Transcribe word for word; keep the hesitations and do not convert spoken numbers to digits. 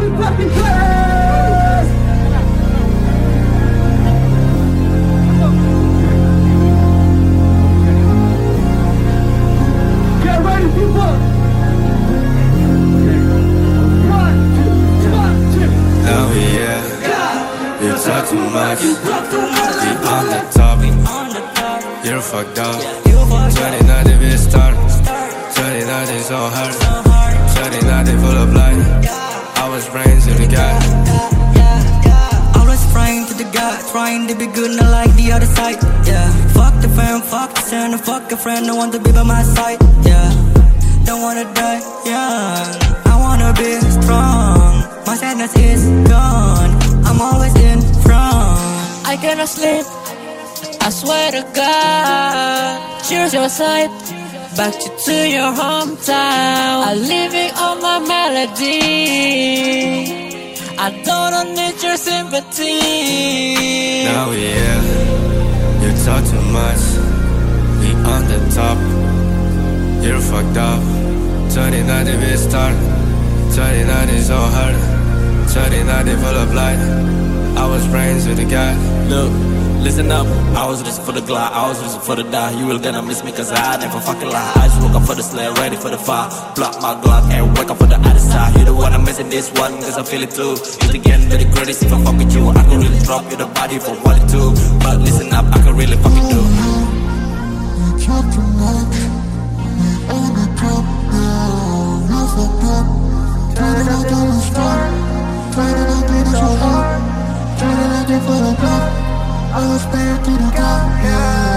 fucking place. Get ready, people. One, two, one, two. Oh yeah, you talk too much. We on the top. You're fucked up. twenty nineteen we start. twenty nineteen so hard. twenty nineteen full of light. I was praying to the God. I was praying to the God, trying to be good, not like the other side. Yeah, fuck the fam, fuck the son, and fuck a friend. I want to be by my side. Yeah, don't wanna die young. I wanna be strong. My sadness is gone. I'm always in front. I cannot sleep, I swear to God. Choose your side, back to, to your hometown. I'm living on my melody. I don't need your sympathy. Now yeah, you talk too much. We on the top. You're fucked up. twenty nineteen we start. twenty nineteen so hard. twenty nineteen full of light. I was praying to the God. Look, listen up, I was listening for the glide, I was listening for the die. You really gonna miss me cause I never fucking lie. I just woke up for the sled, ready for the fire. Block my Glock and wake up for the other side. You the one I'm missing this one cause I feel it too. You the getting very credits if I fuck with you. I can really drop you the body for what it do. But listen up, I can really fucking do. You talk too much. On the top, yeah, you fucked up. twenty nineteen we start. twenty nineteen so hard. twenty nineteen for the block. I was praying to the God, yeah.